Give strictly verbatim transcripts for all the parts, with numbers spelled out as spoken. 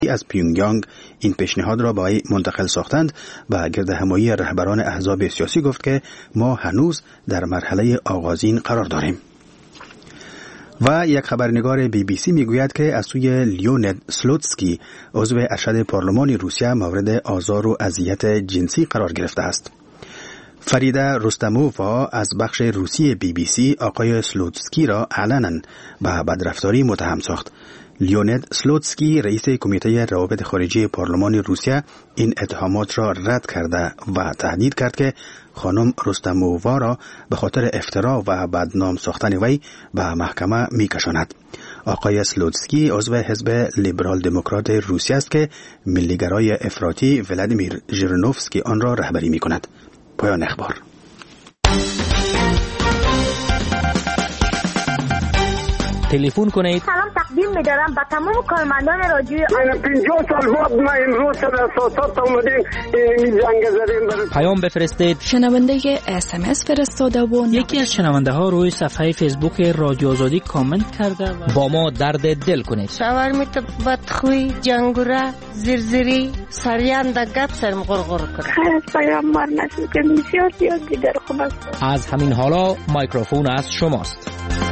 از پیونگیانگ این پیشنهاد را به وی منتقل ساختند و گردهمایی رهبران احزاب سیاسی گفت که ما هنوز در مرحله آغازین قرار داریم. و یک خبرنگار بی بی سی میگوید که از سوی لیونید سلوتسکی عضو ارشد پارلمان روسیه مورد آزار و اذیت جنسی قرار گرفته است. فریده رستموفا از بخش روسی بی بی سی آقای سلوتسکی را علنا به بدرفتاری متهم ساخت. لیونید سلوتسکی رئیس کمیته روابط خارجی پارلمان روسیه این اتهامات را رد کرده و تهدید کرد که خانم رستموفا را به خاطر افترا و بدنام ساختن وی به محکمه میکشاند. آقای سلوتسکی عضو حزب لیبرال دموکرات روسیه است که ملیگرای افراطی ولادیمیر ژیرنوفسکی آن را رهبری میکند. پایان اخبار. تلفن کنید. سلام تقدیم می‌دارم به تمام کارمندان رادیو. من پنجاه سال بعد ما امروز در اساسات اومدیم این جنگ زدیم. پیام بفرستید. شنونده اس ام اس فرستاده و یکی از شنونده ها روی صفحه فیسبوک رادیو آزادی کامنت کرده و با ما درد دل کنید. شاورمیت بدخوی جنگوره زرزری سریان د گپ سرم غرغر کرد. خیر پیامبر نشد که بسیار زیاد دیگر خوب است. از همین حالا میکروفون از شماست.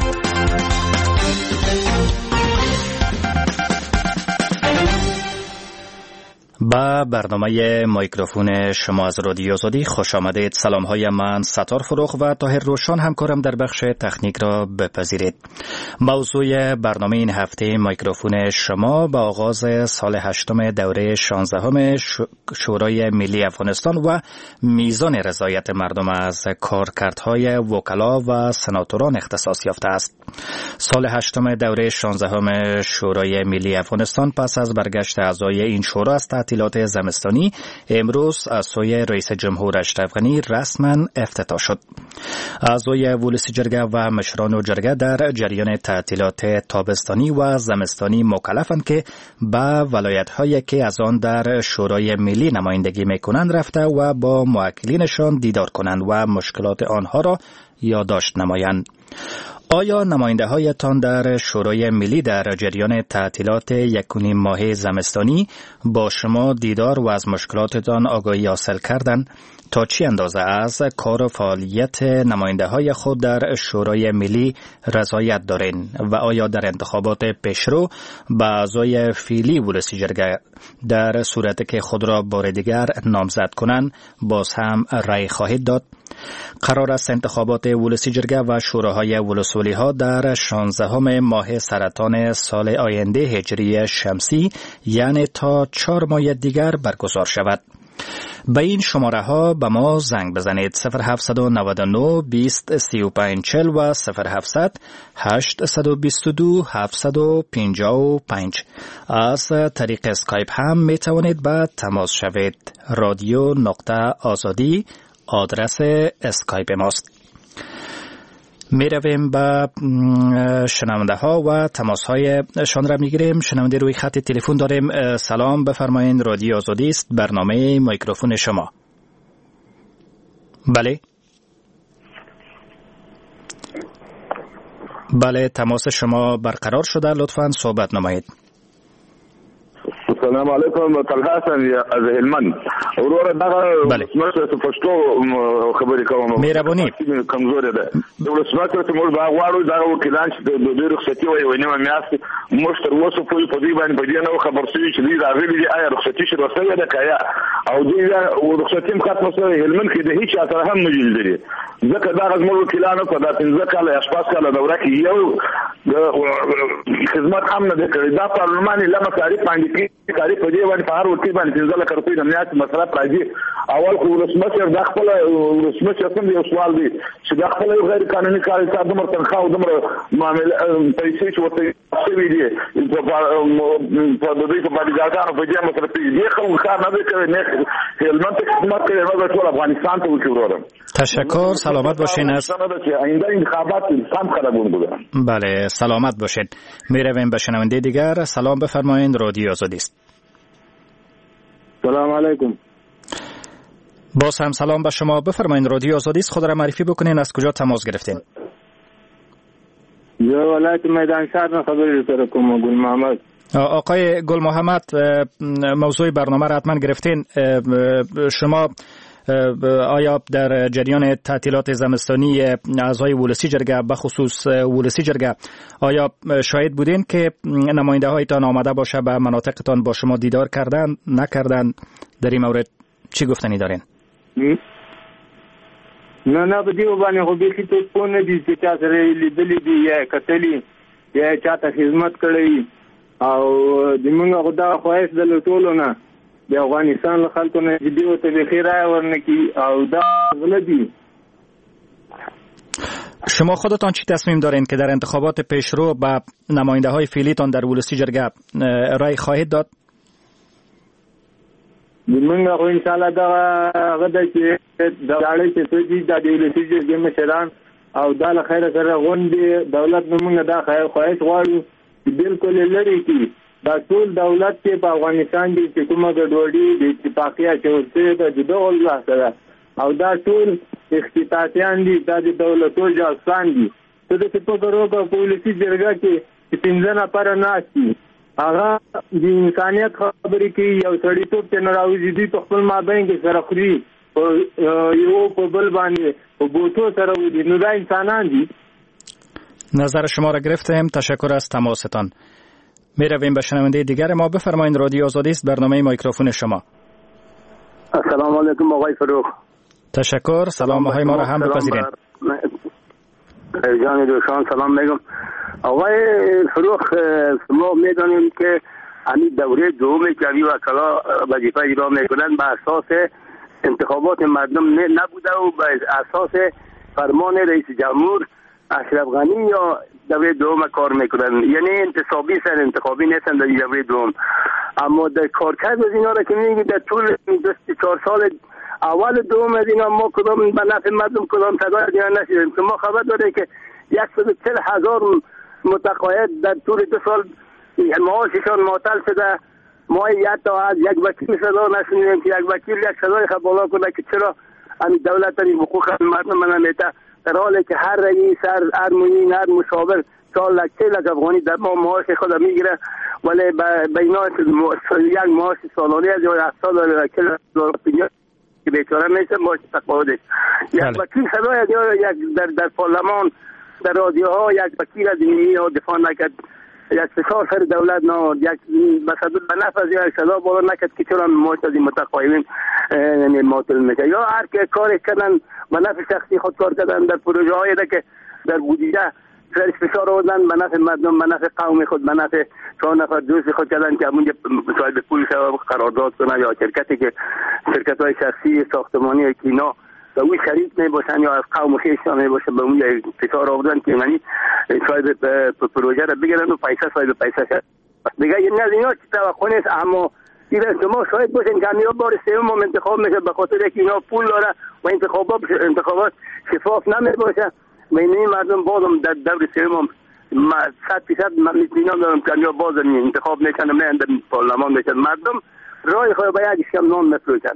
با برنامه میکروفون شما از رادیو آزادی خوش آمدید. سلام های من ستار فروغ و طاهر روشن همکارم در بخش تکنیک را بپذیرید. موضوع برنامه این هفته میکروفون شما با آغاز سال هشتم دوره شانزدهم شورای ملی افغانستان و میزان رضایت مردم از کارکردهای وکلا و سناتوران اختصاص یافته است. سال هشتم دوره شانزدهم شورای ملی افغانستان پس از برگشت اعضای این شورا از تعطیلات زمستانی امروز از سوی رئیس جمهور اشرف غنی رسما افتتاح شد. اعضای ولسی جرگه و مشران جرگه در جریان تعطیلات تابستانی و زمستانی مکلفند که به ولایت‌هایی که از آن در شورای ملی نمایندگی می‌کنند رفته و با موکلینشان دیدار کنند و مشکلات آنها را یادداشت نمایند. آیا نماینده هایتان در شورای ملی در جریان تعطیلات یک و نیم ماه زمستانی با شما دیدار و از مشکلاتتان آگاهی حاصل کردند؟ تا چی اندازه از کار و فعالیت نماینده های خود در شورای ملی رضایت دارین و آیا در انتخابات پیشرو به اعضای فعلی ولسی جرگه در صورتی که خود را بار دیگر نامزد کنند باز هم رأی خواهید داد؟ قرار است انتخابات ولسی جرگه و شوراهای ولسوالی ها در شانزدهم ماه سرطان سال آینده هجری شمسی یعنی تا چهار ماه دیگر برگزار شود. به این شماره ها به ما زنگ بزنید صفر هفت نه نه بیست سی و پنج چهل و صفر هفت هشت دو دو هفت پنج پنج. از طریق اسکایپ هم می توانید به تماس شوید. رادیو نقطه آزادی آدرس اسکایپ ماست. می رویم به شنونده ها و تماس های شان را می گیریم. شنونده روی خط تلفن داریم. سلام بفرمایید، رادیو آزادی است، برنامه میکروفون شما. بله بله تماس شما برقرار شده، لطفاً صحبت نمایید. السلام علیکم. طلحه حسن از هلمند. ورور دغه مسله څه پښتو خبرې کوم. مهرباني کمزورې ده. د ولسمشر ته موږ باغ واړو دا وکیلان چې د دوی رخصتي وي ونیمه میاشت موږ تر اوسه پورې په دې باندې په دې نه خبر شوي چې دوی راغلي دي آیا رخصتي شروع شوې ده که یا او دوی رخصتي هم ختمه شوې. هلمند کې د هیچ چا سره هم نه جلدري ځکه دغه زموږ وکیلانو په دا پنځه کاله یا شپږ کاله دوره کې یو خدمت هم نه دی کړی. دا پارلمان له مصارف باندې کاری په دې باندې په هر وخت باندې پنځه لکه روپۍ د میاشت مصرف راځي. اول خو ولسمشر د خپل ولسمشر کوم یو سوال دی چې د خپل غیر قانوني کار حساب دومره تنخواه او دومره معامله پیسې چې ورته شوي دي په دوی په باندې په دې مصرف دي خو کار نه دی کوي. نه هلمند ته خدمت کوي، نه ټول افغانستان ته وکړم. تشکر، سلامت باشین. از آینده انتخابات انسان خرابون بوده. بله سلامت باشین. میرویم به شنونده دیگر. سلام بفرمایید، رادیو آزادی است. سلام علیکم. باز هم سلام به شما. بفرمایید، رادیو آزادی است. خود را معرفی بکنین، از کجا تماس گرفتین؟ زه ولایت میدان شهر نه خبرې سره کوم. ګل محمد. آقای گل محمد، موضوع برنامه را حتما گرفتین. شما آیا در جریان تعطیلات زمستانی اعضای ولسی جرگه بخصوص ولسی جرگه آیا شاهد بودین که نماینده هایتان آمده باشه به مناطقتان با شما دیدار کردن نکردن؟ در این مورد چی گفتنی دارین؟ نه نه به دیو باندې خو به هیڅ په نه دي چې چا سره لیدلې دي یا کتلې یا چاته خدمت کړی او د موږ خدا خوښ د لټولو نه د افغانستان له خلکو نه دیو ته به خیر ورنکي او دا ولدي. شما خودتان چی تصمیم دارین که در انتخابات پیشرو به نماینده های فعلیتان در ولسی جرگه رای خواهید داد؟ موږ خو ان شاء الله دا غدا چې د اړې چې سږي د ولسی جرګې مشران او د له خیره سره غونډې دولت موږ دا خیر خواهش غواړو چې بالکل لري کی دا ټول دولت چې په افغانستان کې چې کومه ګډوډي د اتفاقیه چورته د جدول الله سره او دا ټول اختطافیان دي د دولتو جاسان دي ته د په ګرو په پولیسي جرګه کې چې پنځه نفر ناشتي هغه د انسانيت خبرې کوي یو سړی ټوپ ته ناراضي دي په خپل مابین کې سره خوري یو په بل باندې په بوتو سره ودی نو دا انسانان دي. نظر شما را گرفتیم. تشکر از تماستان. می رویم به شنونده دیگر ما. بفرمایید. رادیو آزادی است، برنامه میکروفون شما. السلام علیکم آقای فروخ. تشکر. سلام های ما را هم بپذیرید. جان دوستان سلام میگم. آقای فروخ ما میدانیم که همین دوره دوم که علی وکلا وظیفه اجرا میکنند به اساس انتخابات مردم نبوده و به اساس فرمان رئیس جمهور اشرف غنی یا دوره دوم کار میکنن، یعنی انتصابی سر انتخابی نیستن در دوره دوم. اما در کارکرد از اینا را که میگی در طول چهار سال اول دوم از اینا ما کدام به نفع مردم کدام صدا از اینا نشیدیم که ما خبر داره که صد و چهل هزار متقاعد در طول دو سال معاششان معطل شده. ما یک تا از یک وکیل صدا نشنیدیم که یک وکیل یک صدای خب بالا کنه که چرا همین دولت این حقوق مردم من نمیده، در حالی که هر رئیس هر معین هر مشاور چهار لک سه لک افغانی در ما معاش خود میگیره، ولی به اینا یک معاش سالانه از هفتاد هزار که بیچاره میشه معاش تقاعدش. یک وکیل صدای یک در در پارلمان در رادیوها یک وکیل از این دفاع نکرد، یک فشار سر دولت نه، یک مثلا به نفع از یک صدا بالا نکرد که چرا معاش از این متقاعدین یعنی معطل میشه، یا هر که کار کردن به نفع شخصی خود کار کردن در پروژه هایی که در بودجه سرش فشار آوردن به نفع مردم به نفع قوم خود به نفع چهار نفر دوست خود کردن که اونجا شاید پول قرارداد کنن یا شرکتی که شرکت های شخصی ساختمانی که اینا و اون شریک نباشن یا از قوم خیشان نباشه به اون فشار آوردن که یعنی شاید پروژه را بگیرن و پیسه صاحب پیسه شد دیگه. یعنی از اینا چی توقع نیست، اما دیگه شما شاید باشین که همینا بار سوم انتخاب میشه به خاطر که اینا پول داره و انتخابات انتخابات شفاف نمی باشه و این مردم بازم در دور سوم صد فیصد میتونم دارم که اینا باز انتخاب میکنن نه در پارلمان میشن مردم رای خواهی به یک شم نان مفروشن.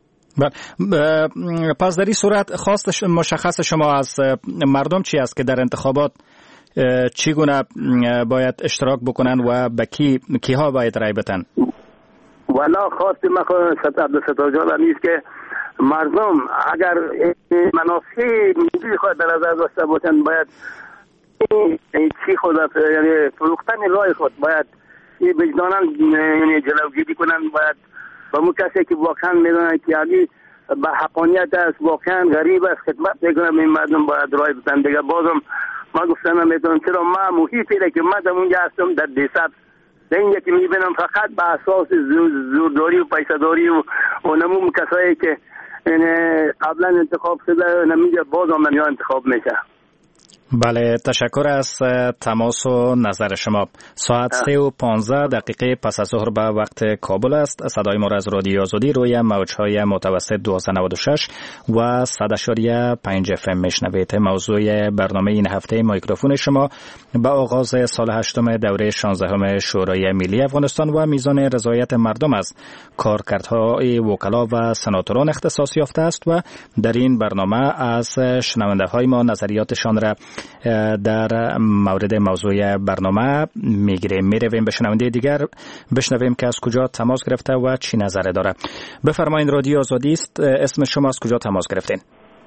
پس در این صورت خواست مشخص شما از مردم چی است که در انتخابات چگونه باید اشتراک بکنن و به کی کیها باید رای بدن؟ والا خواست من عبدالستار جان نیست که مردم اگر منافع ملی خود در نظر داشته باشند باید چی خود یعنی فروختن رای خود باید وجداناً یعنی جلوگیری کنن، باید با اون کسی که واقعا میدونن که علی به حقانیت است واقعا غریب است خدمت میکنم این مردم باید رای بدن. دیگه بازم ما گفتم میتونم چرا ما محیطی که من در اونجا هستم در دیساب در اینجا که میبینم فقط به اساس زورداری و پیسداری و, و نموم کسایی که قبلا انتخاب شده نمیجا باز هم نمیا انتخاب میشه. بله، تشکر از تماس و نظر شما. ساعت سه و پانزده دقیقه پس از ظهر به وقت کابل است. صدای ما را از رادیو آزادی روی موجهای متوسط دویست و نود و شش و صد اشاریه پنج اف ام میشنوید. موضوع برنامه این هفته میکروفون شما با آغاز سال هشتم دوره شانزدهم شورای ملی افغانستان و میزان رضایت مردم از کارکردهای وکلا و سناتوران اختصاص یافته است و در این برنامه از شنونده های ما نظریاتشان را در مورد موضوع برنامه میگیریم. میرویم به شنونده دیگر بشنویم که از کجا تماس گرفته و چی نظره داره. بفرمایید، رادیو آزادی است. اسم شما از کجا تماس گرفتین؟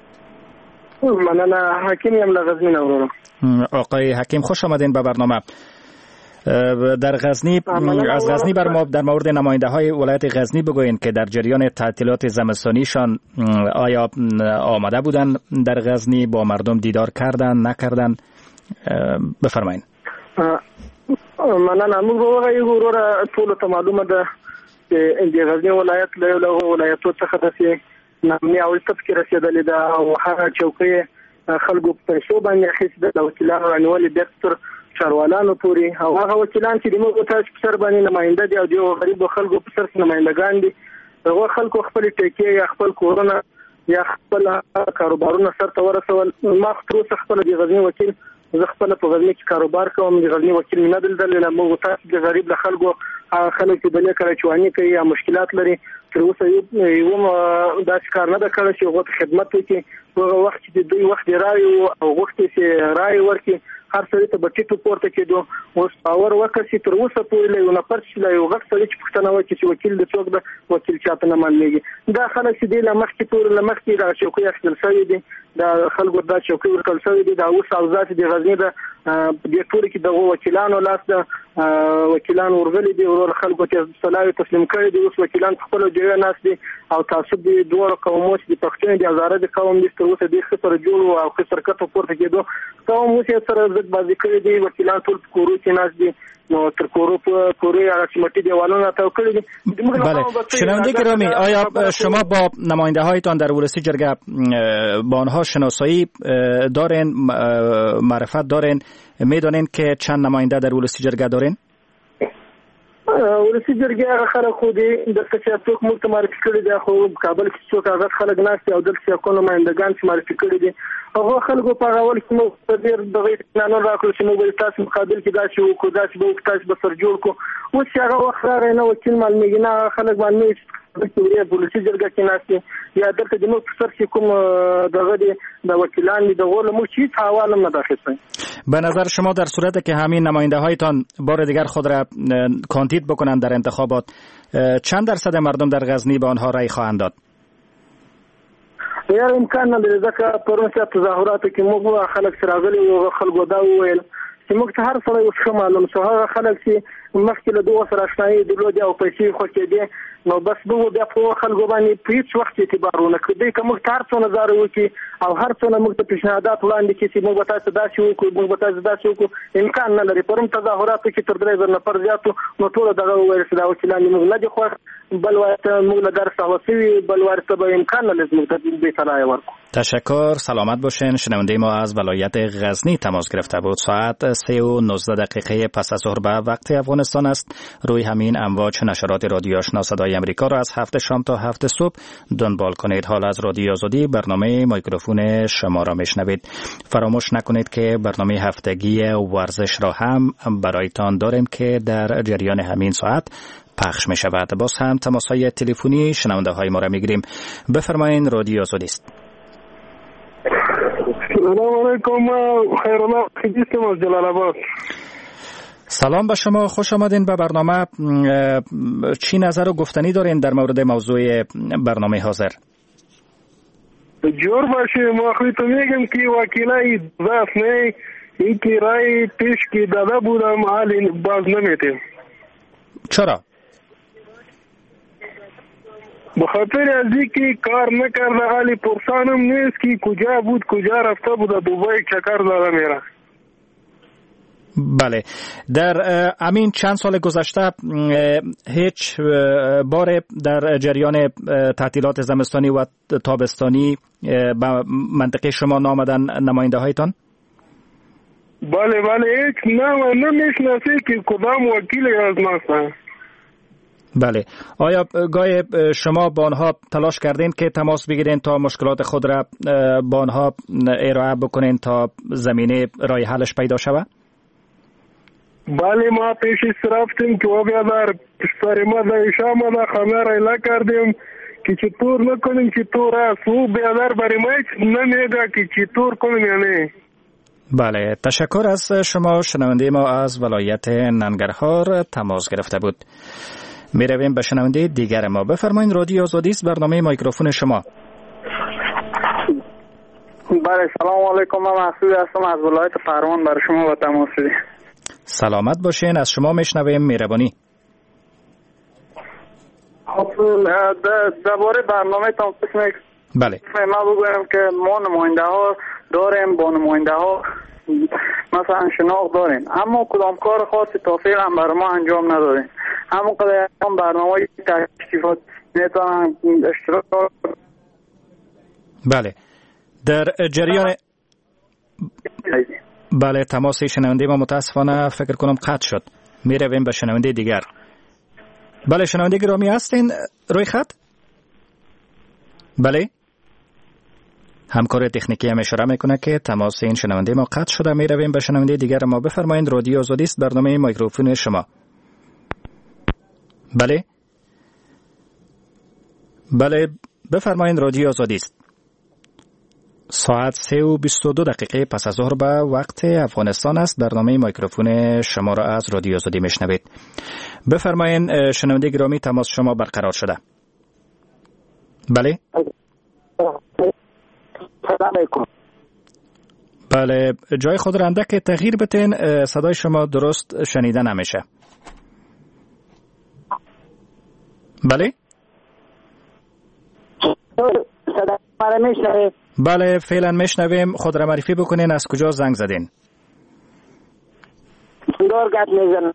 من حکیم ام لغزنی نورو. آقای حکیم خوش آمدین به برنامه. در غزنی از غزنی بر ما در مورد نماینده های ولایت غزنی بگوین که در جریان تعطیلات زمستانیشان آیا آمده بودن در غزنی، با مردم دیدار کردن نکردن؟ بفرمایید. مننه. موږ وغواړو ورور ټول ته معلومه ده چې د غزنی ولایت له له ولایتو څخه د نامي او تفکر رسیدلې ده او هغه چوکۍ خلکو په شو باندې اخیسته د وکیلانو رانیولې د چاروالانو پورې او هغه وکیلان چې د موږ تاسو په سر باندې نماینده دي او د غریب خلکو په سر نمایندگان دي، هغه خلکو خپل ټیکې یا خپل کورونه یا خپل کاروبارونه سره ورسول. ما خپل خپل د غزنی وکیل زه خپل په غزنی کې کاروبار کوم، د غزنی وکیل نه دلدل نه موږ تاسو د غریب له خلکو خلک چې بلې کړه چواني کوي یا مشکلات لري تر اوسه یو دا کار نه د کړی چې هغه خدمت وکړي. هغه وخت چې دوی وخت راي او وخت چې راي ورکړي هر څه ته بټیټو پورته کېدو اوس باور وکړ چې تر اوسه پورې له نه پرچ لا یو وخت چې پښتنه وکړي چې وکیل د څوک د وکیل چاته نه مانلېږي. دا خلک چې د لمخ کې پورې لمخ کې دا چوکۍ اخیستل شوی دي، دا خلکو دا چوکۍ ورکړل شوی دي. دا اوس اوزات د غزنی د دې ټول کې د وکیلانو لاس د وکیلان ورغلي دي ورور خلکو ته صلاحي تسلیم کړي دي. اوس وکیلان خپل جوړه ناس دي او تعصب دي دوه قومو چې پښتون دي هزاره د قوم دي تر اوسه د خطر جوړ او خطر کته پورته کېدو قوم اوسه سره ضد بازی کړي دي. وکیلان ټول کورو کې ناس دي نو تر کورو په کوري رسمي دیوالونه تا کړی دي. بله شنونده گرامی، آیا شما با نماینده هایتان در ولسی جرگه با آنها شناسایی دارین، معرفت دارین، میدونین که چند نماینده در ولسی جرگه دارین؟ ولسی جرګه هغه خلک خو دې د څه څوک مو معرفي کړی دی، خو کابل کې څوک هغه خلک ناشته او دلته کوم نمائندگان چې معرفي کړی دي هغه خلکو په اول کې مو په ډیر دغه نه راکړل چې موږ تاسو مقابل کې دا چې کو دا چې به تاسو به سر جوړ کو. اوس هغه وخت راغی نو وکیل معلومیږي نه خلک باندې د ولسی جرګه کې ناشته یا دلته د موږ سر چې کوم دغه دي د وکیلان دي دغه له مو چې حواله نه داخل. به نظر شما در صورتی که همین نماینده هایتان بار دیگر خود را کاندید بکنند در انتخابات، چند درصد مردم در غزنی به آنها رأی خواهند داد؟ یا امکان نداره ځکه پرون چې تظاهرات کې موږ خلک سراغلي او خلکو دا وویل چې موږ ته هر څه یو ښه معلوم شو. هغه خلک چې مخکې له دوه سره آشنایي درلودې او پیسې خو کې دي نو بس دوه بیا په خلکو باندې په هیڅ وخت اعتبار ونه کړي که موږ هر څه نظر وکړي او هر څه موږ ته پیشنهادات وړاندې کړي چې موږ تاسو داسې وکړو موږ تاسو داسې وکړو، امکان نه لري. پرون تظاهرات کې تر درې زره نفر زیاتو نو ټول دغه وویل چې دا وکیلان موږ نه دي خو بل ورته موږ له درس اوسوي بل ورته به امکان نه لازم ته به طلای ورکو. تشکر، سلامت باشین. شنونده ما از ولایت غزنی تماس گرفته بود. ساعت سه و نوزده دقیقه پس از ظهر به وقت افغانستان است. روی همین امواج نشرات رادیو آشنا صدای امریکا را از هفت شام تا هفت صبح دنبال کنید. حال از رادیو آزادی برنامه میکروفون شما را میشنوید. فراموش نکنید که برنامه هفتگی ورزش را هم برایتان داریم که در جریان همین ساعت پخش می شود. باز هم تماس‌های تلفنی شنونده های ما را میگیریم. بفرمایید، رادیو آزادی است. سلام علیکم، خیرالله خیدیستم از جلال آباد. سلام به شما، خوش آمدین به برنامه. چی نظر و گفتنی دارین در مورد موضوع برنامه حاضر؟ جور باشه، ما خودتو میگم که وکیلای ضعف نه این که رای پیش که داده بودم حالی باز نمیتیم. چرا؟ بخاطر از اینکه کار نکرده حالی پرسانم نیست که کجا بود کجا رفته بود دوبای چکر داده میره. بله، در همین چند سال گذشته هیچ بار در جریان تعطیلات زمستانی و تابستانی به منطقه شما نامدن نماینده هایتان؟ بله بله، هیچ نه نمیشناسی که کدام وکیل از ماست. بله، آیا گاهی شما با آنها تلاش کردین که تماس بگیرین تا مشکلات خود را با آنها ارائه بکنین تا زمینه راه حلش پیدا شود؟ بله، ما پیشش رفتیم که و بیادر سر ما دایشه آمده خانه را ایلا کردیم که چطور نکنیم چطور است و بیادر برای ما نمیگه که چطور کنیم یا نه. بله، تشکر از شما. شنونده ما از ولایت ننگرهار تماس گرفته بود. می رویم به شنونده دیگر ما. بفرمایید، رادیو آزادی است، برنامه میکروفون شما. بله، سلام علیکم. من مسعود هستم از ولایت فرمان، برای شما با تماس. سلامت باشین، از شما میشنویم. مهربانی. درباره برنامه تان قسم بله ما بگویم که ما نماینده ها داریم، با نماینده ها مثلا شناخت داریم، اما کدام کار خاصی تا فعلا برای ما انجام ندادیم. همون قدر هم برنامه تشریفات میتونن اشتراک. بله، در جریان بله تماس شنونده ما متاسفانه فکر کنم قطع شد. می رویم به شنونده دیگر. بله، شنونده گرامی هستین روی خط؟ بله، همکار تکنیکی هم اشاره میکنه که تماس این شنونده ما قطع شده. می رویم به شنونده دیگر ما. بفرمایید، رادیو آزادی است، برنامه میکروفون شما. بله بله بفرمایید، رادیو آزادی است. ساعت سه و بیست و دو دقیقه پس از ظهر به وقت افغانستان است. برنامه میکروفون شما را از رادیو آزادی میشنوید. بفرمایید شنونده گرامی، تماس شما برقرار شده. بله بله، جای خود را اندک تغییر بتین، صدای شما درست شنیده نمیشه. بله بله فعلا میشنویم. خود را معرفی بکنین، از کجا زنگ زدین؟ قندار گپ میزنم.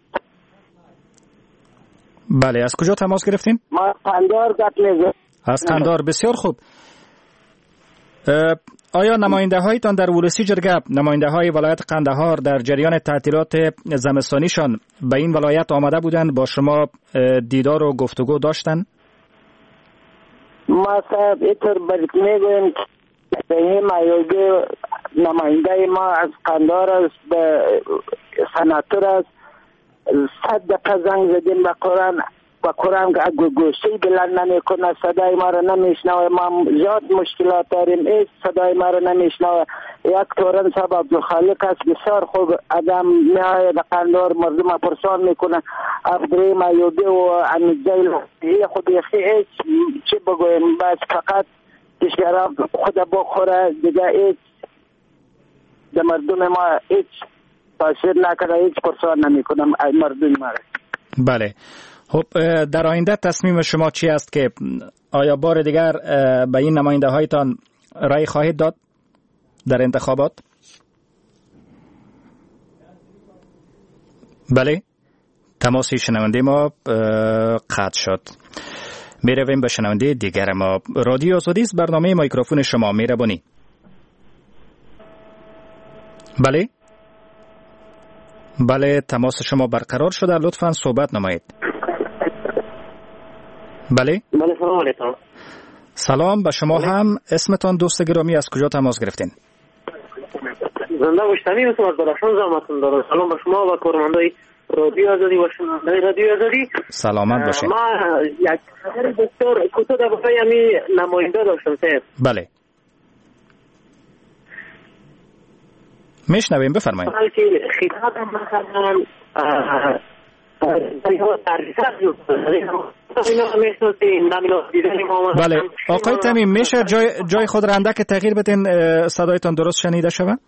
بله، از کجا تماس گرفتین؟ ما قندار گپ میزنم. از قندار. بسیار خوب. آیا نماینده هایتان در ولسی جرگه، نماینده های ولایت قندهار در جریان تعطیلات زمستانیشان به این ولایت آمده بودند، با شما دیدار و گفتگو داشتن؟ ما صاحب ایتر برک میگویم به این مایوگه نماینده ما از قندهار است، به سناتور است. صد دفعه زنگ زدیم به قرآن و قرآن که گوشی بلند نمی کنه، صدای ما رو نمیشنوه. ما زیاد مشکلات داریم، ایست صدای ما رو نمیشنوه. یک تورن صاحب عبدالخالق است، بسیار خوب آدم، میآید قندهار مردم پرسان میکنه. عبدالرحیم مایوگه و امیدزیل خود یخی هیچ چی بگویم، بس فقط کشگرها خود بخوره دیگه، هیچ در مردم ما هیچ تاثیر نکنه، هیچ پرسان نمیکنه مردم ما. بله، خب در آینده تصمیم شما چی است که آیا بار دیگر به این نماینده هایتان رای خواهید داد در انتخابات؟ بله، تماسی شنونده ما قطع شد. می رویم به شنونده دیگر ما. رادیو آزادی است، برنامه میکروفون شما. مهربانی. بله بله تماس شما برقرار شده، لطفاً صحبت نمایید. بله بله سلام علیکم. سلام به شما هم. اسمتان دوست گرامی، از کجا تماس گرفتین؟ زنده باشتنی هستم از درخشان زحمتون دارم. سلام به شما و کارمندای رادیو آزادی و شنوندای رادیو آزادی. سلامت باشین. ما یک خبر بسیار کوتاه در باره همین نماینده داشتم صاحب. بله میشنویم، بفرمایید. که خطاب مثلا بله آقای تمیم، میشه جای جای خود را اندک تغییر بدین، صدایتان درست شنیده شود؟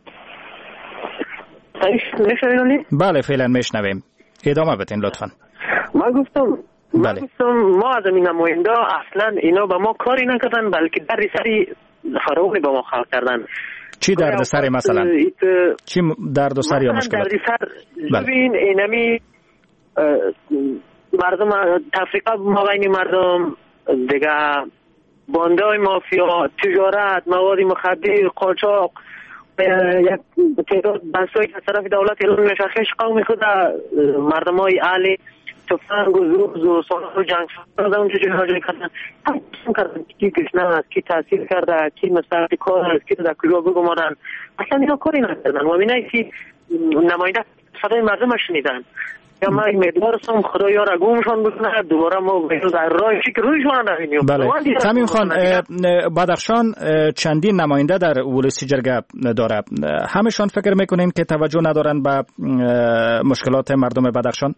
بله فعلا میشنویم، ادامه بدین لطفا. ما گفتم بله. ما گفتم ما از این نماینده اصلا اینا به ما کاری نکردن، بلکه در سری فراوانی به ما خلق کردن. چی درد سری مثلا؟ چی درد و سری یا مشکلات؟ درد سر ببین اینمی مردم تفریقه مابین مردم دیگه، بانده های مافیا، تجارت، مواد مخدر، قاچاق، یک تعداد بحثایی که طرف دولت اعلام میشه خش قوم خود مردم های اهل تفنگ و زوز و سالات و جنگ فرد اونجا جای جای کردن هم کردن کی گشنه است، کی تاثیر کرده، کی مستحق کار است، کی در کجا بگمارن، اصلا اینا کاری نکردن و اینایی که نماینده صدای مردم شنیدن. یا من امیدوار هستم خدا یار گمشان بکنه دوباره ما در راهی که رویشان نبینیم. بله تمیم خان، بدخشان چندین نماینده در ولسی جرگه داره، همشان فکر میکنین که توجه ندارن به مشکلات مردم بدخشان؟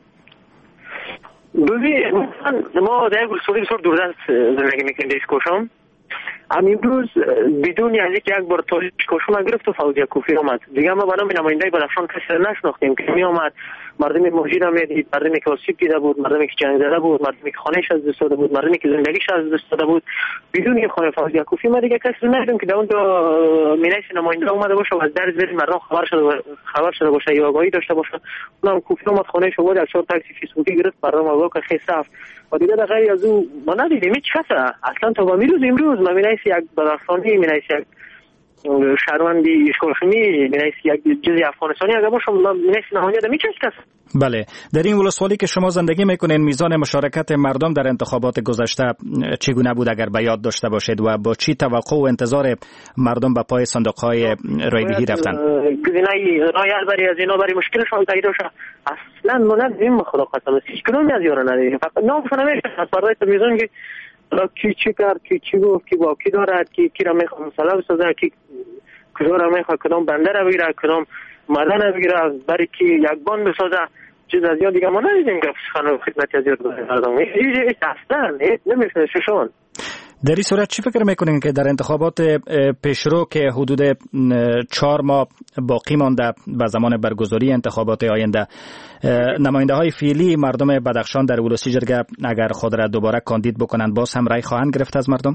ببین ما در ولسوالی بسیار دوردست زندگی میکنیم دیش کوشم. امروز بدون یعنی که یک بار تاریخ کوشم گرفت و فوزی کوفی آمد دیگه. ما برای نماینده بدخشان کسی نشناختیم که می آمد مردم موجود هم میدید، مردمی که آسیب دیده بود، مردمی که جنگ دیده بود، مردمی که خانهش از دست داده بود، مردمی که زندگیش از دست داده بود. بدون این خانه فوزی کوفی ما دیگه کسی ندیدیم که در اونجا مینیس نماینده اومده باشه و از درز برید مردم خبر شده خبر شده باشه یا آگاهی داشته باشه. اونم کوفی اومد خانهش بود از چهار تاکسی فیسبوکی گرفت مردم آگاه که خیلی صف و دیگه در غیر از او ما ندیدیم هیچ کس اصلا تا امروز امروز ما مینیس یک بدخشانی، مینیس یک شهروندی اشکالخیمی، مینیس یک جزی افغانستانی اگر باشم مینیس نماینده میچه کس. بله در این ولسوالی که شما زندگی میکنین میزان مشارکت مردم در انتخابات گذشته چگونه بود اگر به یاد داشته باشید و با چی توقع و انتظار مردم به پای صندوق‌های رایدهی رفتن؟ گزینه‌ای رای البری از اینا برای مشکلشون پیدا شد اصلا ما ندیدیم خدا قسم هیچ کدومی از یارو ندیدیم فقط نامشون نمیشه برای تلویزیون که کی چی کرد کی چی گفت کی با کی دارد کی کی را میخواد مثلا بسازه کی کجا را میخواد کدام بنده را بگیره کدام مردن بگیره برای کی یک بان بسازه چیز از یاد دیگه ما ندیدیم که خانم خدمتی از یاد مردم هیچ اصلا نمیشه ششون. در این صورت چی فکر میکنین که در انتخابات پیشرو که حدود چهار ماه باقی مانده به زمان برگزاری انتخابات آینده، نماینده های فعلی مردم بدخشان در ولسی جرگه اگر خود را دوباره کاندید بکنند باز هم رای خواهند گرفت از مردم؟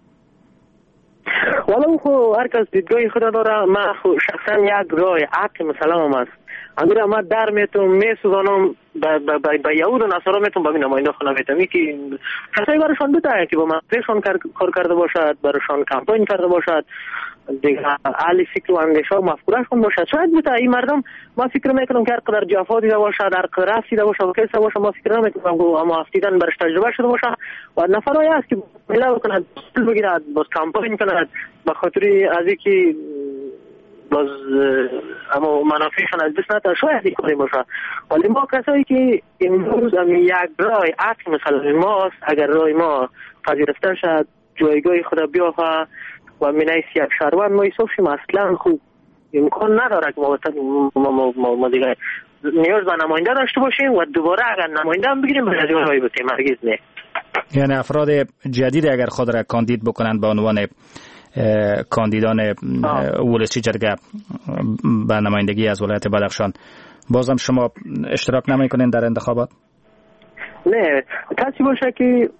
والا خو هر کس دیدگاه خود داره. من شخصا یک رای عقل مثلا هم است اگر ما در میتونم میسوزانم با یهود و نصارا میتونم با این نماینده خونه میتونم که کسایی برایشان بده که با منطقهشان کار کرده باشد، برایشان کمپاین کرده باشد، دیگه اهل فکر و اندیشه و مفکورهشون باشد. شاید بده این مردم ما فکر میکنم که هر قدر جفا دیده باشد، هر قدر رفت دیده باشد و کیسه باشد ما فکر نمیکنم اما افتیدن برش تجربه شده باشد و نفرهایی هست که مله بکند بگیرد باز کمپاین کند به خاطر از اینکه باز اما منافعشان از دست نده شاید این کاری باشه. ولی ما کسایی که امروز یک رای عقل مثلا ماست اگر رای ما پذیرفته شد جایگاه خدا بیافه و مینیس یک شهروند ما حساب شیم اصلا خوب امکان نداره که ما, ما, ما, ما, ما دیگه نیاز به نماینده داشته باشیم و دوباره اگر نماینده هم بگیریم به نظر رای بتیم هرگز نه. یعنی افراد جدید اگر خود را کاندید بکنند به عنوان کاندیدان ولسی جرگه به نمایندگی از ولایت بدخشان بازم شما اشتراک نمیکنین در انتخابات؟ نه کسی باشه که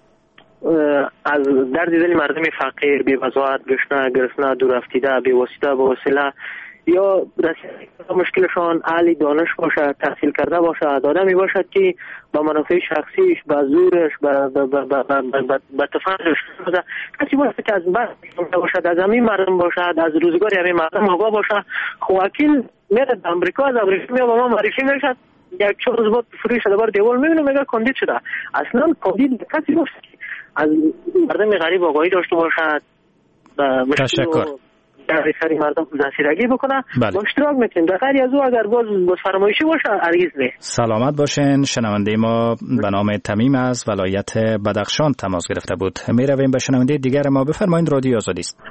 از درد دل مردم فقیر بی وضاحت گشنه گرسنه دور افتیده بی واسطه با وسیله یا رسیدگی مشکلشان اهل دانش باشد، تحصیل کرده باشد، آدمی باشد که با منافع شخصیش با زورش با با تفنگش کسی باشد که از بس باشد از همین مردم باشد از روزگاری همین مردم آگاه باشد. خب وکیل میره در امریکا از امریکا میاد با ما معرفی میشد یک چهار روز بعد فروش شده بار دیوال میبینه میگه کاندید شده. اصلا کاندید کسی باشد که از مردم غریب آگاهی داشته باشد و تشکر در سری مردم رسیدگی بکنه. بله. با اشتراک میتونیم در غیر از او اگر باز باز فرمایشی باشه هرگز نه. سلامت باشین. شنونده ما به نام تمیم از ولایت بدخشان تماس گرفته بود. میرویم به شنونده دیگر ما. بفرمایید رادیو آزادی است.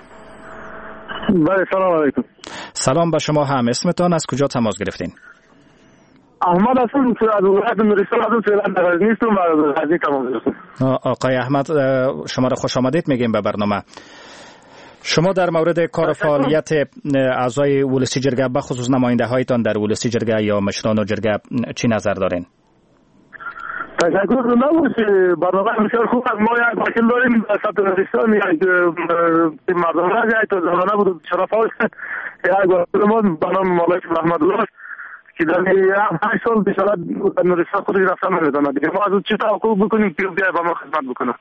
بله سلام علیکم. سلام به شما هم. اسمتان از کجا تماس گرفتین؟ احمد هستم از ولایت نورستان از فعلا نیستم و از غزنی تماس گرفتم. آقای احمد شما را خوش آمدید میگیم به برنامه. شما در مورد کار و فعالیت اعضای ولسی جرگه به خصوص نماینده هایتان در ولسی جرگه یا مشران جرگه چی نظر دارین؟ تشکر نبود برنامه بسیار خوب است. ما یک وکیل داریم در سطح نورستان یک مردم راز یک تا زمانه بود شرف هاست یک وکیل ما به نام مالک رحمت‌الله که در هشت سال بشارت در نورستان خودش رفتن نمیداند دیگه ما از اون چی توقع بکنیم که بیاید به ما خدمت بکنه.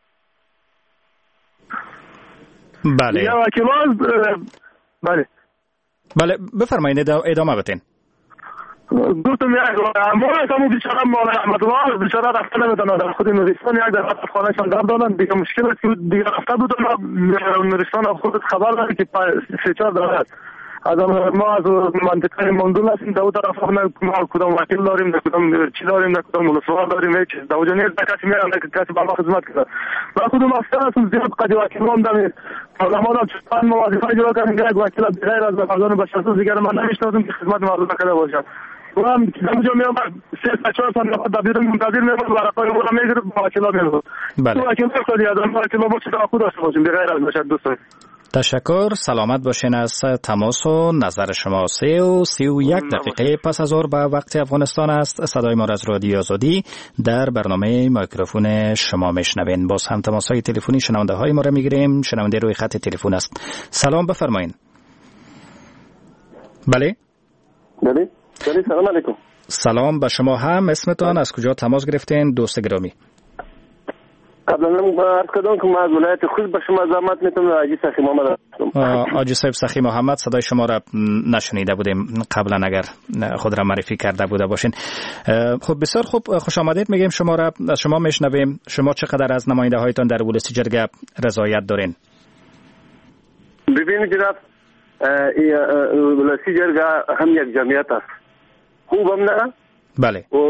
بله. یا وکیل بله بله بفرمایید ادامه بدین. گفتم یک ما همون بیچاره مال احمدالله بیچاره رفته نمیداند در خود نورستان یک در خانهشان در دادن دیگه مشکل است که دیگه رفته بودن نورستان از خودت خبر داری که سه چهار دارد آدم ما از منطقه مندول هستیم دو طرف نه ما کدام وکیل داریم نه کدام چی داریم نه کدام ولسوال داریم هیچ دو جنیر کسی میرن نه کسی با ما خدمت کنه ما کدوم اصلا هستم زیاد قدی وکیل هم داریم پارلمان هم چطور ما وظیفه جلو کردیم که وکیل بغیر از مردم بشرطه دیگر من نمیشناسم که خدمت مردم کرده باشم و هم دو جا میام سه تا چهار تا نفر دبیر منتظر میمون ورقای ما رو میگیره با وکیل میرم بله وکیل خودی آدم وکیل ما چه خود داشته باشیم بغیر از بشرط دوستان. تشکر. سلامت باشین از تماس و نظر شما. سه و سی و یک دقیقه پس از ظهر به وقت افغانستان است. صدای ما از رادیو آزادی در برنامه میکروفون شما میشنوین. باز هم تماس های تلفنی شنونده های ما را میگیریم. شنونده روی خط تلفن است. سلام بفرمایین. بله بله بله سلام علیکم. سلام به شما هم. اسمتان از کجا تماس گرفتین دوست گرامی؟ قبلا هم عرض کردم که ما از ولایت خوست به شما زحمت میتونم. حاجی سخی محمد هستم. حاجی صاحب سخی محمد، صدای شما را نشنیده بودیم قبلا، اگر خود را معرفی کرده بوده باشین. خب بسیار خوب، خوش آمدید میگیم شما را. از شما میشنویم. شما چقدر از نماینده هایتان در ولسی جرگه رضایت دارین؟ ببینید جناب، ولسی جرگه هم یک جمعیت است، خوب هم نه بله و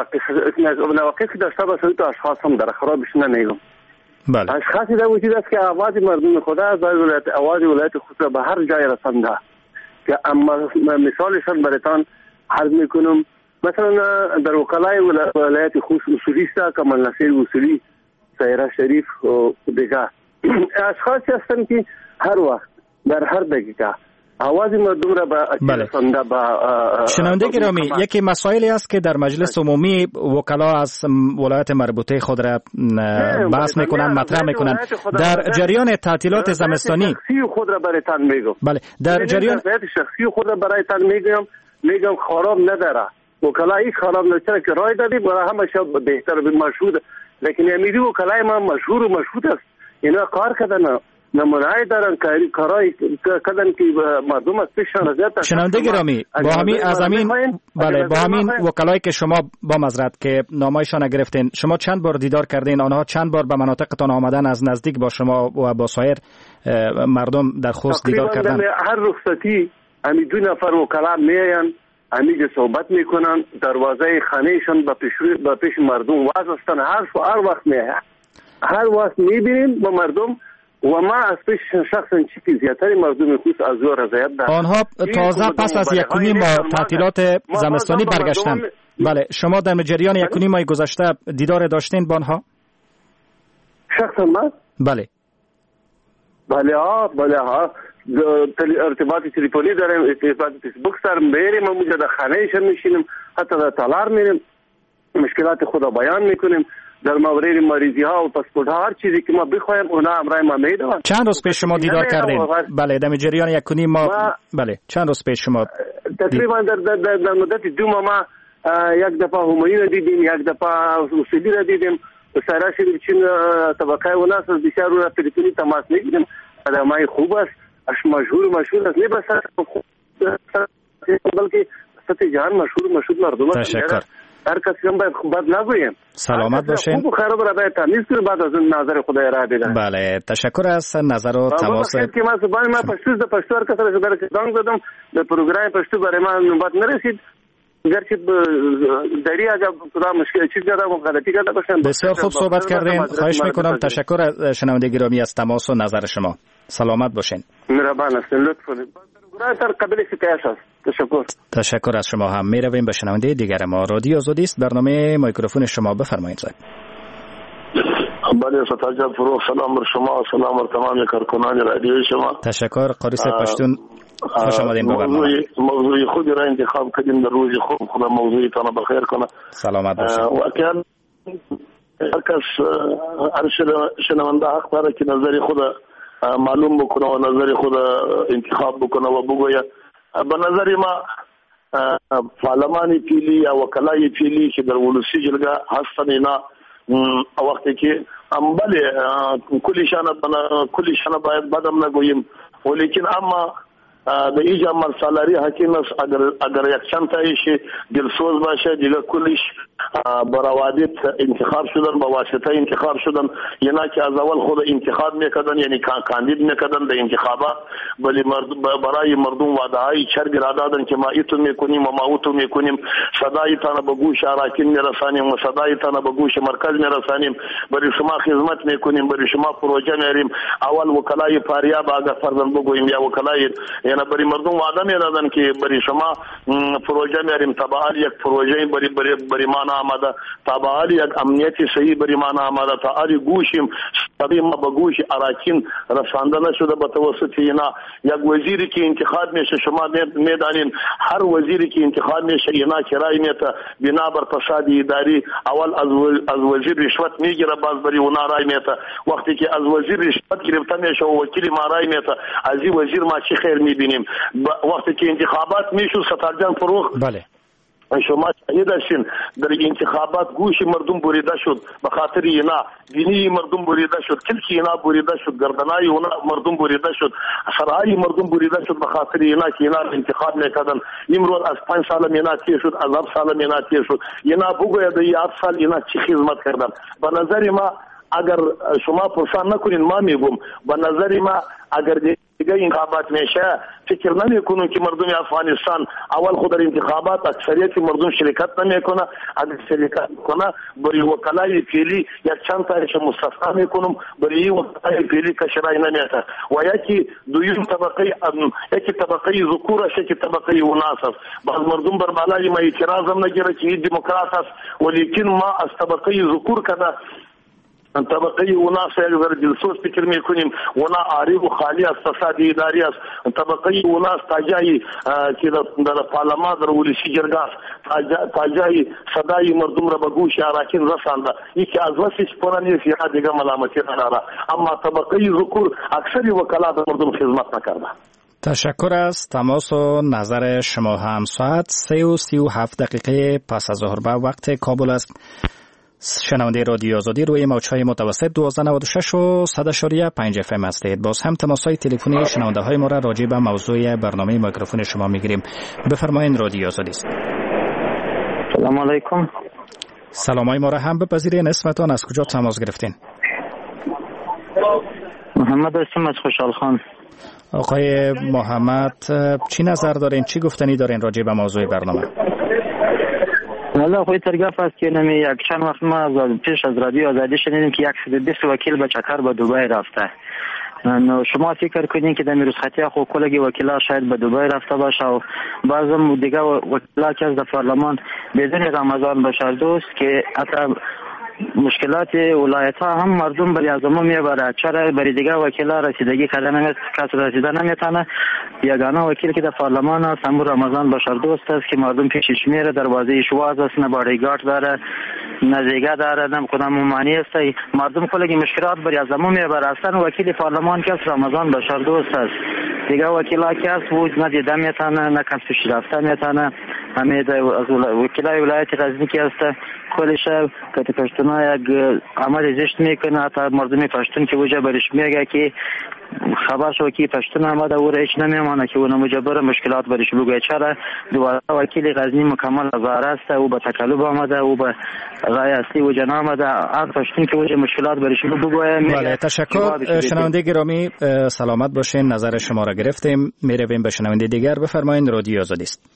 نواقصی داشته باشه. تو اشخاص هم در خرابش نمیگم. بله اشخاصی در وجود است که آواز مردم خدا از ولایت آواز ولایت خود به هر جای رسانده که اما مثالشان براتون عرض میکنم. مثلا در وکلای ولایت خوست اصولی است کمال نصیر اصولی، سایره شریف و دیگر اشخاصی هستند که هر وقت در هر دقیقه آواز مردم را به رسانده. با شنونده گرامی، یکی مسائلی است که در مجلس عمومی وکلا از ولایت مربوطه خود را بحث میکنند، مطرح میکنند. در جریان تعطیلات زمستانی شخصی خود را برایتان میگم. بله در جریان شخصی خود را برایتان میگم میگم خراب نداره. وکلا هیچ خراب نداره که رای دادی برای همه شب بهتر به مشهود، لیکن امیدی وکلای ما مشهور و مشهود است. اینا کار کردن نمونه‌ای دارن کاری کارای کردن که مردم از پیششان رضایت. شنونده گرامی، با همین از همین بله با همین وکلایی که شما با معذرت که نامایشان گرفتین، شما چند بار دیدار کردین؟ آنها چند بار به مناطقتان آمدن از نزدیک با شما و با سایر مردم در خوست دیدار کردن؟ هر رخصتی همین دو نفر وکلا میاین، همین صحبت میکنن، دروازه خانهشان به پیش به پیش مردم واز هستن. هر هر وقت میاین، هر وقت میبینیم با مردم و ما از پیش شخصا چیزی زیادتری مردم خوست از او رضایت دارند. آنها تازه پس از یک و نیم ماه تعطیلات زمستانی برگشتن. بله شما در جریان یک و نیم ماه گذشته دیدار داشتین با آنها؟ شخصا ما بله بله ها بله ها ارتباط تلفنی داریم، ارتباط فیسبوک داریم، میریم اونجا در خانهشان میشینیم، حتی در تالار میریم، مشکلات خود بیان میکنیم. در مورد مریضی ها و پاسپورت ها هر چیزی که ما بخوایم اونا امرای ما میدن. چند روز پیش شما دیدار کردین؟ بله در جریان یک و نیم ماه. بله چند روز پیش شما تقریبا در در, در, در مدت دو ماه ما یک دفعه همایون دیدیم، یک دفعه اصولی را دیدیم. سایره شریف چین طبقه و ناس بسیار رو تلفنی تماس میگیریم. آدمای خوب است، اش مشهور مشهور است، نه بس بلکه سطح جهان مشهور مشهور مردم است. تشکر. هر کسی هم باید خوب نگویم. سلامت باشین. خوب و خراب را باید تمیز کنیم بعد از نظر خدای را بدن. بله تشکر از نظر و تماس. که ما صبح ما پشتو د پشتو هر کس را در کدام زدم د پروگرام پشتو برای ما نوبت نرسید. گرچه دری اگر خدا مشکل چیز کرده و غلطی کرده باشن. بسیار خوب صحبت کردین. خواهش میکنم. تشکر از شنونده گرامی از تماس و نظر شما. سلامت باشین. مهربان هستین. لطف کنید. برای قبل ستایش است. تشکر. تشکر از شما هم. میرویم به شنونده دیگر ما. رادیو آزادی است. برنامه میکروفون شما بفرمایید. بله ستاجب فروغ. سلام بر شما، سلام بر تمام کارکنان رادیوی شما. تشکر. قاری صاحب پشتون خوش آمدین به برنامه. موضوع خود را انتخاب کردیم در روز خوب. خدا موضوعی تان بخیر کنه. سلامت باشید. واقعا هر کس هر شنونده حق داره که نظری خود معلوم بکنه و نظری خود انتخاب بکنه و بگوید. به نظر ما پارلمان پیلی یا وکلای پیلی که در ولسی جرگه هستن اینا وقتی که ام بله کلیشان کلیشان باید بدم نگوییم، ولیکن اما به ایجا عمل سالاری حکیم است. اگر اگر یک چند تایش دلسوز باشه دیگه کلش برآوادیت انتخاب شدن با واسطه انتخاب شدن، یعنی که از اول خود انتخاب میکردن، یعنی کاندید میکردن به انتخابات، ولی برای مردم وعده‌های چرگ را دادن که ما ایتو میکنیم و ما اوتو میکنیم، صدای تان به گوش اراکین میرسانیم و صدای تان به گوش مرکز میرسانیم، برای شما خدمت میکنیم، برای شما پروژه میاریم. اول وکلای فاریاب اگر فرضاً بگوییم یا وکلای، یعنی برای مردم وعده میدادن که برای شما پروژه میاریم، تبعال یک پروژه برای برای برای ما آمده، تبعال یک امنیتی صحیح برای ما آمده، تا علی گوشیم صدای ما به گوش اراکین رسانده نشده به توسط اینا. یک وزیری که انتخاب میشه شما میدانین هر وزیری که انتخاب میشه اینا کرای میته بنا بر فساد اداری، اول از از وزیر رشوت میگیره، باز بری اونا رای میته. وقتی که از وزیر رشوت گرفته میشه و وکیل ما رای میته، از این وزیر ما چی خیر میبینیم؟ وقتی که انتخابات میشه ستارجان فروخ بله شما شاهد هستین در انتخابات گوش مردم بریده شد به خاطر اینا، دینی مردم بریده شد، کلکی اینا بریده شد، گردنای اونا مردم بریده شد، سرهای مردم بریده شد به خاطر اینا که اینا انتخاب میکردن. امروز از پنج سال اینا تیر شد، از هفت سال اینا تیر شد، اینا بگوید این هفت سال اینا چی خدمت کردن. به نظر ما اگر شما پرسان نکنین ما میگم، به نظر ما اگر دیگه انتخابات میشه فکر نمیکنم که مردم افغانستان اول خود در انتخابات اکثریت مردم شرکت نمیکنه، اگر شرکت کنه برای وکلای فعلی یک چند تایش مستثنا میکنم، برای وکلای فعلی کشرای نمیته و یکی دویم طبقه یکی طبقه ذکور است، یکی طبقه اناث است. بعض مردم بر بالای ما اعتراض هم نگیره که دموکرات است، ولیکن ما از طبقه ذکور کده طبقه اونا سر دلسوز فکر میکنیم، اونا عارف و خالی از فساد اداری است. طبقه اونا تاجای که در پارلمان در ولسی جرگه است، تاجای صدای مردم را به گوش اراکین رسانده، یکی از وسیش پرانی یا دیگه ملامتی نداره. اما طبقه ذکور اکثری وکلات مردم خدمت نکرده. تشکر از تماس و نظر شما. هم ساعت سه و سی و هفت دقیقه پس از ظهر به وقت کابل است. شنونده رادیو آزادی روی موج‌های متوسط دوازده نود و شش و صد اشاریه پنج اف ام هستید. باز هم تماس‌های تلفنی شنونده های ما را راجع به موضوع برنامه میکروفون شما میگیریم. بفرمایید رادیو آزادی است. سلام علیکم. سلامای ما را هم بپذیرین. اسمتان از کجا تماس گرفتین؟ محمد هستم از خوشحال خان. آقای محمد چی نظر دارین، چی گفتنی دارین راجع به موضوع برنامه؟ والا خوی ترگف است که نمی یک چند وقت ما از پیش از رادیو آزادی شنیدیم که یک بیست وکیل به چکر به دبی رفته. شما فکر کنین که در رخصتی خو کلگی وکیلا شاید به دبی رفته باشه و بعضم دیگه وکیلا که از پارلمان بدون رمضان بشار دوست که حتی مشکلات ولایت ها هم مردم برای ازمو میبره، چرا برای دیگه وکیلا رسیدگی کردن نمیت کس رسیدن نمیتونه. یگانه وکیل که در پارلمان است همون رمضان بشار دوست است که مردم پیشش میره، دروازه شواز است، نه بادیگارد داره، نه دیگه داره، نه کدام معنی است. مردم کلی مشکلات برای ازمو میبره. اصلا وکیل پارلمان که رمضان بشار دوست است، دیگه وکیلا که است وجود ندیده میتونه، نه کس پیش رفته میتونه. همه از وکیلای ولایت غزنی که است کلش که پشتونا یک عمل زشت میکنه، حتی مردم پشتون که وجه برش میگه که خبر شو که پشتون آمده و هیچ نمیمانه که اون مجبر مشکلات برش بگه. چرا دوباره وکیل غزنی مکمل زار است و به تکلب آمده و به رای اصلی و جنا آمده از پشتون که وجه مشکلات برش بگه. بله تشکر. شنونده گرامی سلامت باشین، نظر شما را گرفتیم. میرویم به شنونده دیگر. بفرمایید رادیو آزادی است.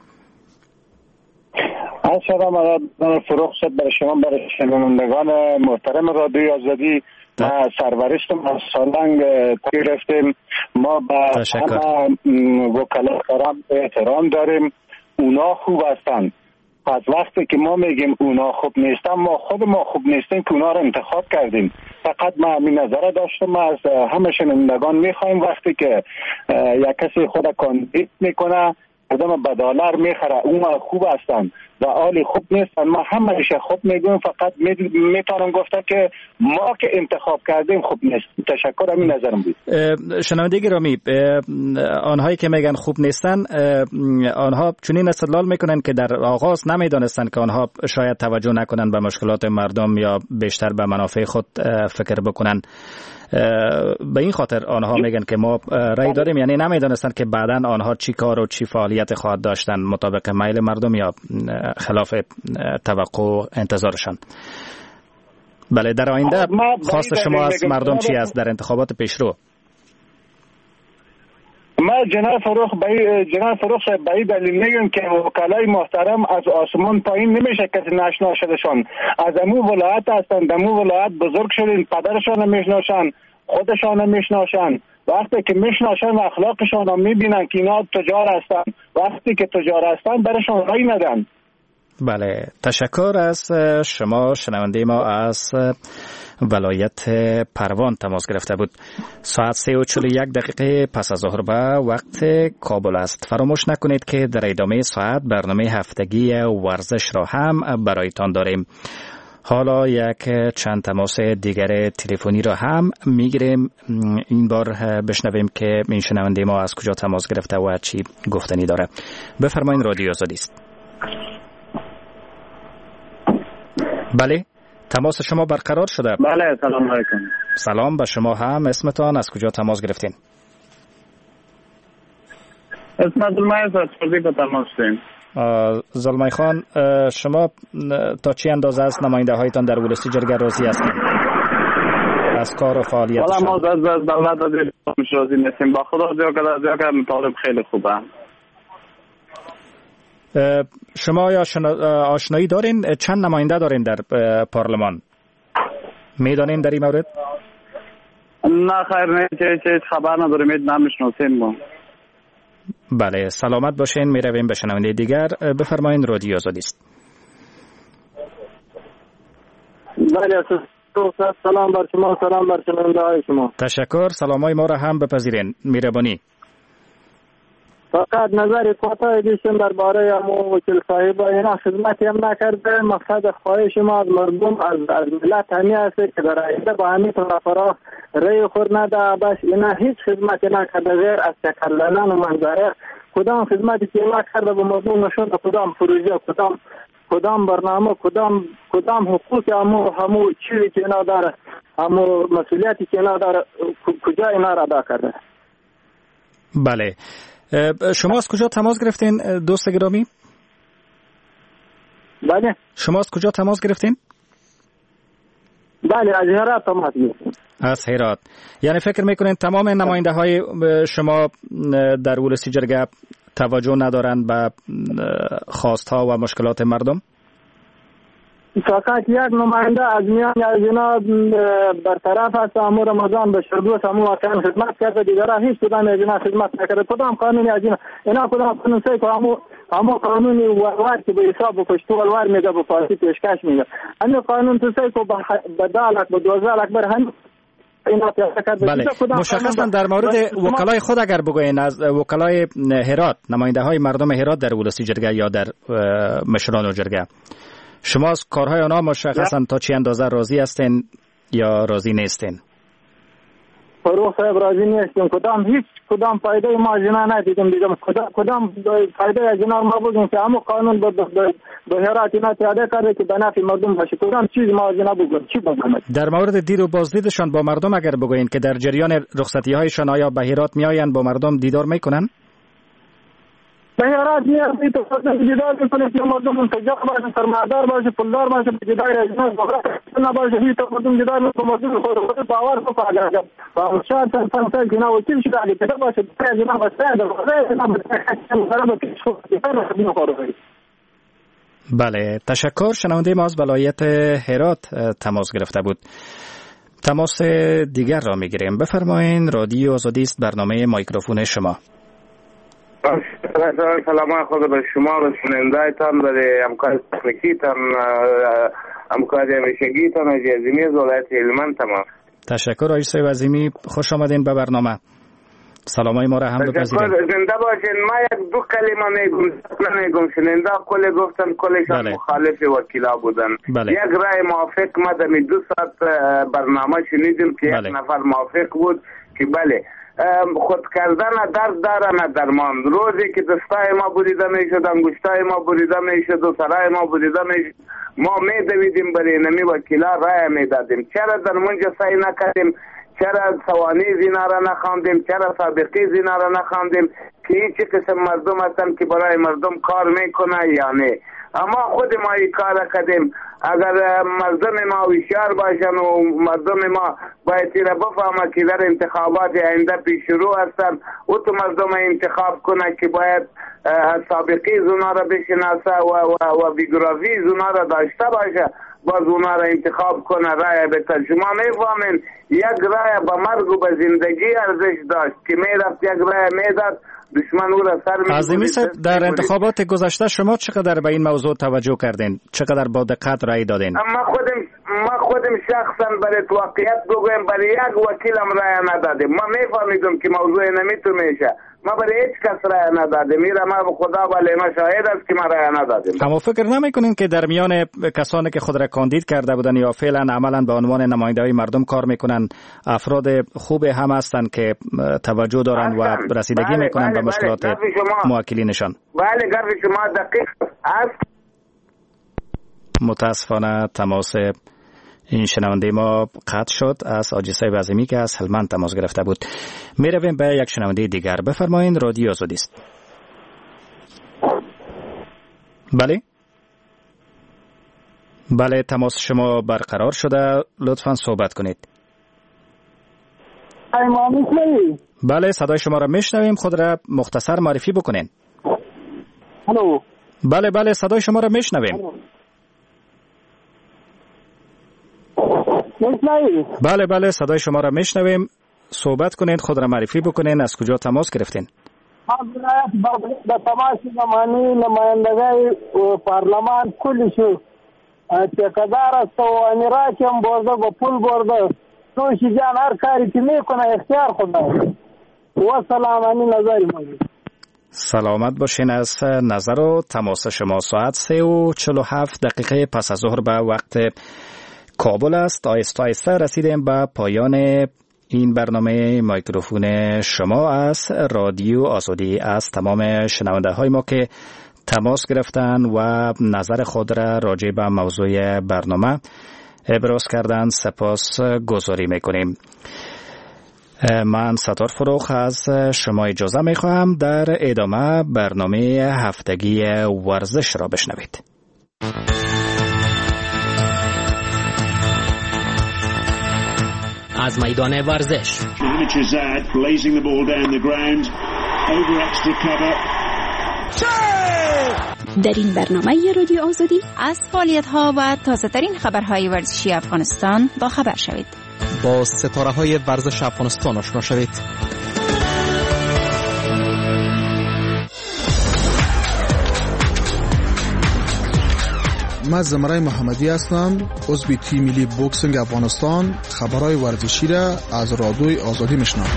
سلام علیکم. فروخ شد برای شما، برای شنوندگان محترم رادیو آزادی. ما سرورشتم از سالنگ گرفتیم. ما به همه وکلا کرام احترام داریم، اونا خوب هستن. از وقتی که ما میگیم اونا خوب نیستن، ما خود ما خوب نیستیم که اونا رو انتخاب کردیم. فقط ما همین نظر داشتم. ما از همه شنوندگان میخوایم وقتی که یک کسی خود کاندید میکنه آدم به دلار میخره اون خوب هستن، و حال خوب نیستن. ما همه‌اش خوب میگیم، فقط میتونم گفته که ما که انتخاب کردیم خوب نیست. تشکر، همین نظرم بود. شنونده گرامی، آنهایی که میگن خوب نیستن، آنها چنین استدلال میکنن که در آغاز نمیدانستن که آنها شاید توجه نکنن به مشکلات مردم یا بیشتر به منافع خود فکر بکنن. به این خاطر آنها میگن که ما رأی داریم، یعنی نمیدانستن که بعداً آنها چی کار و چی فعالیت خواهد داشتن مطابق میل مردم یا خلاف توقع و انتظارشان. بله، در آینده خواست شما از مردم چی است در انتخابات پیشرو؟ ما جناب فروخ بایی جناب فروخ صاحب بایی دلیل میگم که وکلای محترم از آسمان پایین نمیشه که ناشنا شدشان. از امو ولایت هستند، امو ولایت بزرگ شدن، پدرشان نمیشناسن، خودشان نمیشناسن. وقتی که میشناسن اخلاقشان رو میبینن که اینا تجار هستن، وقتی که تجار هستن برشان رای ندن. بله، تشکر از شما. شنونده ما از ولایت پروان تماس گرفته بود. ساعت سه و چهل و یک دقیقه پس از ظهر به وقت کابل است. فراموش نکنید که در ادامه ساعت برنامه هفتگی ورزش را هم برایتان داریم. حالا یک چند تماس دیگر تلفنی را هم میگیریم. این بار بشنویم که این شنونده ما از کجا تماس گرفته و چی گفتنی داره. بفرمایید، رادیو آزادی است. بله، تماس شما برقرار شده. بله، سلام علیکم. سلام به شما هم. اسمتان، از کجا تماس گرفتین؟ اسم زلمای از پردی که تماس داریم. زلمای خان، شما تا چی اندازه از نماینده هایتان در ولسی جرگه راضی هستید از کار و فعالیتشان؟ والا ما از از دولت راضی نیستیم. با خدا زیاد که مطالب خیلی خوبه. شما یا آشنایی دارین چند نماینده دارین در پارلمان؟ میدانین در این مورد؟ نه خیر، نه چه چه خبر نداریم، نمیشناسیم ما. بله، سلامت باشین. میرویم به شنونده دیگر. بفرمایید، رادیو آزادی است. بله، سلام بر شما، سلام بر شنونده های شما. تشکر، سلامای ما را هم بپذیرین. مهربانی. فقط نظر کوتاه دیشتم درباره امو وکیل صاحب اینا خدمتی هم نکرده. مقصد خواهش ما از مردم از از ملت همی است که در آینده با همین طرفا رای خور نده. بس اینا هیچ خدمتی نکرده غیر از تکللن و منظره. کدام خدمتی که اینا کرده به مردم نشون، کدام پروژه، کدام کدام برنامه، کدام کدام حقوق همو همو چیزی که اینا داره، همو مسئولیتی که اینا داره، کجا اینا را ادا کرده. بله، شما از کجا تماس گرفتین دوست گرامی؟ بله. شما از کجا تماس گرفتین؟ بله، از هرات تماس گرفتیم. از هرات. یعنی فکر میکنین تمام نماینده های شما در ولسی جرگه توجه ندارند به خواستها و مشکلات مردم؟ فقط یک نماینده از میان از اینا برطرف است. امو رمضان به شردوس امو واقعا خدمت کرده، دیگرها هیچ کدام از اینا خدمت نکرده. کدام قانونی از اینا اینا کدام قانون سه که امو امو قانونی ولوار که به حساب پشتو ولوار میده به پارتی پیشکش میده. همین قانون تو سه که به دالک به دوزه اکبر هم بله، مشخصا در مورد وکلای خود اگر بگوین، از وکلای هرات، نماینده های مردم هرات در ولسی جرگه یا در مشران و جرگه، شما از کارهای آنها مشخصا تا چی اندازه راضی هستین یا راضی نیستین؟ فروخ صاحب راضی نیستیم. کدام هیچ کدام فایده ما از اینا ندیدیم. دیدم کدام کدام فایده از اینا ما بودیم که همون قانون به هرات اینا پیاده کرده که به نفع مردم باشه. کدام چیز ما از اینا بگویم؟ چی بگویم؟ در مورد دید و بازدیدشان با مردم اگر بگوین که در جریان رخصتی هایشان آیا به هرات میآیند با مردم دیدار میکنن؟ به هرات میاد تو خود دیدار میکنه که مردم تجار باشه، سرمایه‌دار باشه، پولدار باشه، دیدار اجناس نه باشه. هیچ مردم دیدار نمیکنه. مردم خود خود باور کنه با شاید تن تن که نه وکیل شده علی کده باشه، از اینا باشه در واقع بله، تشکر. شنونده ما از ولایت هرات تماس گرفته بود. تماس دیگر را میگیریم. بفرمایید، رادیو آزادی است، برنامه مایکروفون شما. سلام خود به شما و شنونده‌تان و همکار تکنیکی‌تان، همکار همیشگی‌تان از عظیمی ولایت هلمند. تمام. تشکر آقای صاحب عظیمی، خوش آمدین به برنامه. سلامای ما را هم بپذیرید. زنده باشین. ما یک دو کلمه میگم نمیگم شنونده کل گفتن کلشان بله. مخالف وکیلا بودن. بله. یک رای موافق ما در دو ساعت برنامه شنیدیم که بله. یک نفر موافق بود که بله خود کردن درد داره نه درمان. روزی که دستای ما بریده میشد، انگشتای ما بریده میشد و سرای ما بریده میشد، ما میدویدیم برای نمی وکیلا رای میدادیم. چرا در منجا سعی نکردیم؟ چرا سوانی زینا را نخواندیم؟ چرا سابقه زینا را نخواندیم که هیچ قسم مردم هستن که برای مردم کار میکنه یا نه؟ اما خود ما این کار کردیم. اگر مردم ما هوشیار باشن و مردم ما باید تیره بفهمه که در انتخابات آینده پیش رو هستن و تو مردم انتخاب کنه که باید سابقه زونا را بشناسه و, و, و بیگرافی زونا را داشته باشه، باز اونا را انتخاب کنه رای بده. شما میفهمین یک رای به مرگ و به زندگی ارزش داشت که میرفت یک رای میداد دشمن او را سر می‌برید. عظیمی صاحب، در انتخابات گذشته شما چقدر به این موضوع توجه کردین؟ چقدر با دقت رای دادین؟ ما خودم ما خودم شخصا برای واقعیت بگویم برای یک وکیلم رای ندادیم. ما میفهمیدم که موضوع نمیتون میشه. ما برای هیچ کس رای ندادیم. میره ما به خدا ولی ما شاهد است که ما رای ندادیم. اما فکر نمیکنین که در میان کسانی که خود را کاندید کرده بودن یا فعلا عملا به عنوان نماینده‌های مردم کار میکنن افراد خوب هم هستند که توجه دارن و رسیدگی بله، میکنن بله، به مشکلات بله، موکلینشان؟ بله گرد شما دقیق است. متاسفانه تماس این شنونده ما قطع شد. از حاجی صاحب عظیمی که از هلمند تماس گرفته بود. می رویم به یک شنونده دیگر. بفرمایید، رادیو آزادی است. بله بله تماس شما برقرار شده، لطفا صحبت کنید. بله صدای شما را میشنویم، خود را مختصر معرفی بکنین. الو. بله بله صدای شما را میشنویم. بله بله صدای شما را میشنویم، صحبت کنید، خود را معرفی بکنین، از کجا تماس گرفتین؟ به تماس نمانی نمایندگی پارلمان کلی شو تقدار است و امیرات هم برده با پول برده توشی جان هر کاری که میکنه اختیار خدا و سلامانی نظری مجید. سلامت باشین. از نظر و تماس شما ساعت سه و چل و هفت دقیقه پس از ظهر به وقت کابل است. آیسته آیسته رسیدیم به پایان این برنامه میکروفون شما از رادیو آزادی. از تمام شنونده های ما که تماس گرفتن و نظر خود را راجع به موضوع برنامه ابراز کردن سپاس گذاری میکنیم. من ستار فروخ از شما اجازه میخواهم در ادامه برنامه هفتگی ورزش را بشنوید. از میدان ورزش در این برنامه رادیو آزادی از فعالیت‌ها و تازه‌ترین خبرهای ورزشی افغانستان با خبر شوید. با ستاره‌های ورزش افغانستان آشنا شوید. من زمرای محمدی هستم، عضو تیم ملی بوکسینگ افغانستان. خبرهای ورزشی را از رادیوی آزادی میشنوم.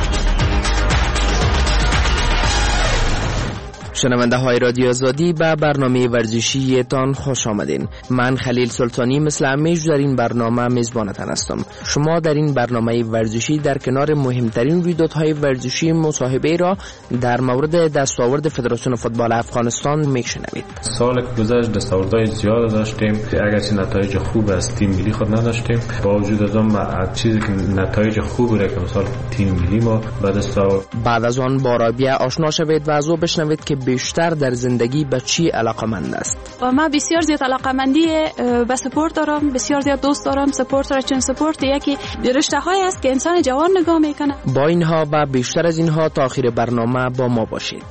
شنونده های رادیو آزادی به برنامه ورزشی تان خوش آمدین. من خلیل سلطانی مثل همیشه در این برنامه میزبانتان هستم. شما در این برنامه ورزشی در کنار مهمترین رویدادهای ورزشی مصاحبه را در مورد دستاورد فدراسیون فوتبال افغانستان میشنوید. سال که گذشت دستاوردهای زیاد داشتیم، اگرچه نتایج خوب از تیم ملی خود نداشتیم، با وجود از آن چیزی که نتایج خوبی را که مثلا تیم ملی ما بعد از بعد از آن با رابعه آشنا شوید و از او بشنوید که بیشتر در زندگی به چی علاقمند است. و من بسیار زیاد علاقمندی به سپورت دارم، بسیار زیاد دوست دارم سپورت را، چون سپورت یکی رشته های است که انسان جوان نگاه میکنه. با اینها و بیشتر از اینها تا آخر برنامه با ما باشید.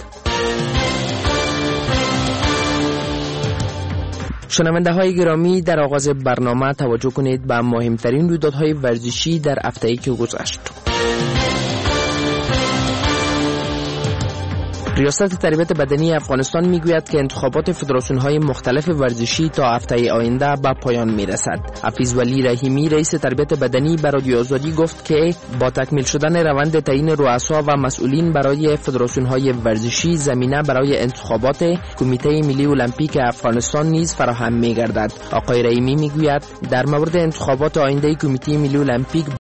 شنونده های گرامی، در آغاز برنامه توجه کنید به مهمترین رویدادهای ورزشی در هفته‌ای که گذشت. ریاست تربیت بدنی افغانستان میگوید که انتخابات فدراسیون‌های مختلف ورزشی تا هفته آینده به پایان میرسد. حفیظ ولی رحیمی رئیس تربیت بدنی به رادیو آزادی گفت که با تکمیل شدن روند تعیین رؤسا و مسئولین برای فدراسیون‌های ورزشی زمینه برای انتخابات کمیته ملی المپیک افغانستان نیز فراهم می‌گردد. آقای رحیمی میگوید در مورد انتخابات آینده کمیته ملی المپیک